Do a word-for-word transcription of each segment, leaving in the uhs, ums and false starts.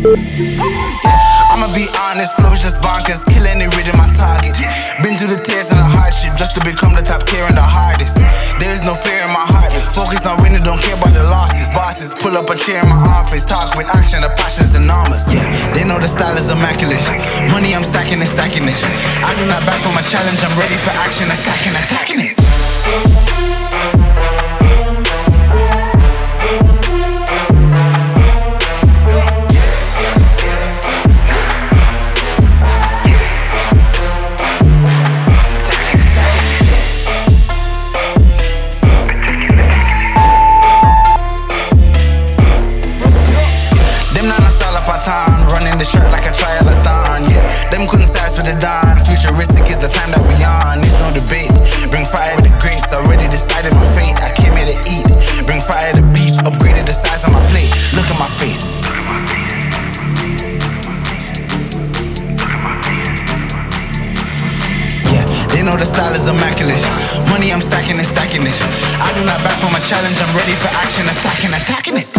I'ma be honest, flow's just bonkers, kill any rhythm my target. Been through the tears and the hardship just to become the top tier and the hardest. There is no fear in my heart, focused on winning, don't care about the losses. Bosses, pull up a chair in my office, talk with action, the passion's enormous. Yeah, they know the style is immaculate. Money I'm stacking and stacking it. I do not back for my challenge, I'm ready for action, attacking, attacking it. Running the shirt like a triathlon, yeah. Them couldn't size for the dawn. Futuristic is the time that we on. There's no debate. Bring fire with the grace. Already decided my fate. I came here to eat. Bring fire to beef. Upgraded the size of my plate. Look at my face. Yeah, they know the style is immaculate. Money I'm stacking and stacking it. I do not back for my challenge. I'm ready for action. Attacking, attacking it.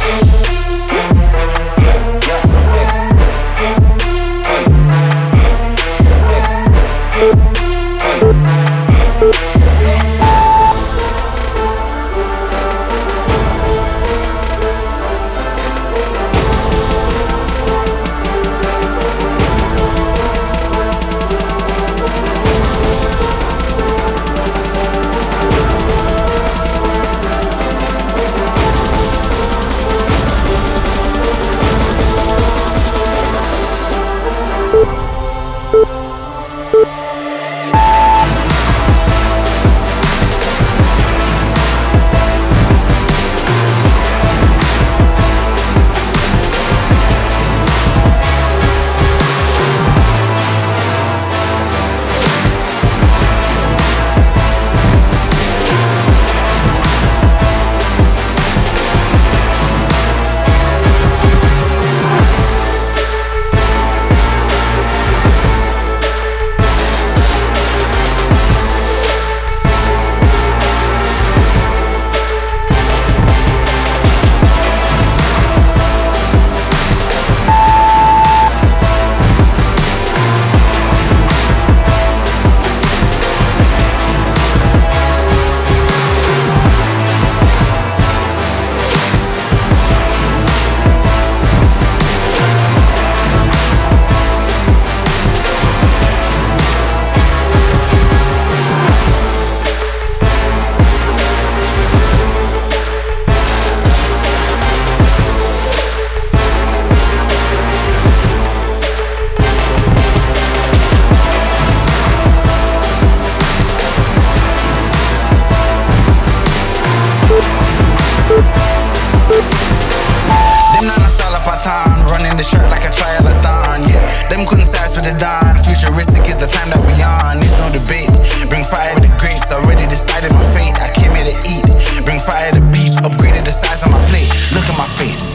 Running the shirt like a triathlon, yeah. Them couldn't size for the dawn. Futuristic is the time that we on. There's no debate. Bring fire with the grace. Already decided my fate. I came here to eat. Bring fire to beef. Upgraded the size of my plate. Look at my face.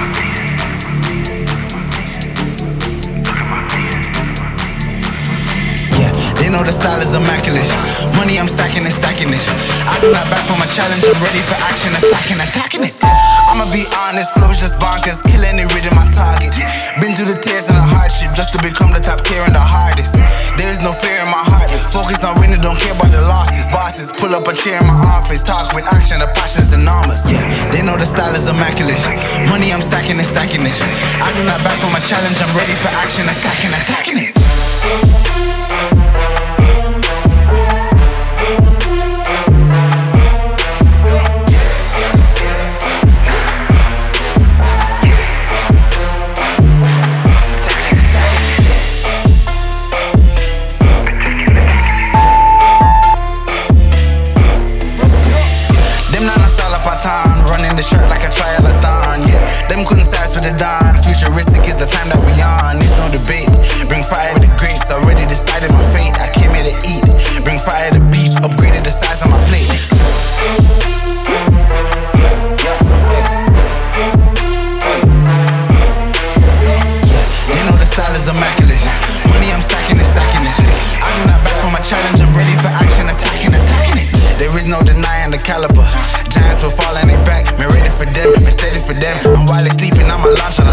Yeah, they know the style is immaculate. Money I'm stacking and stacking it. I do not back for my challenge. I'm ready for action. Attacking, attacking it. I'ma be honest, flow's just bonkers, kill any rhythm my target. Been through the tears and the hardship just to become the top tier and the hardest. There is no fear in my heart, focused on winning, don't care about the losses. Bosses, pull up a chair in my office, talk with action, the passion's enormous. Yeah, they know the style is immaculate. Money I'm stacking and stacking it. I do not back for my challenge, I'm ready for action, attacking, attacking it. Running the shirt like a triathlon, yeah. Them couldn't size for the dawn. Futuristic is the time that we on. There's no debate. Bring fire with the grace. Already decided my fate. I came here to eat. Bring fire to beef. Upgraded the size of my plate. Yeah, you know the style is immaculate. Money I'm stacking and stacking it. I do not back for my challenge. I'm ready for action. Attacking, attacking it. There is no denying the caliber. Giants will fall and they back. Me ready for them, me steady for them. And while they sleeping, I'ma launch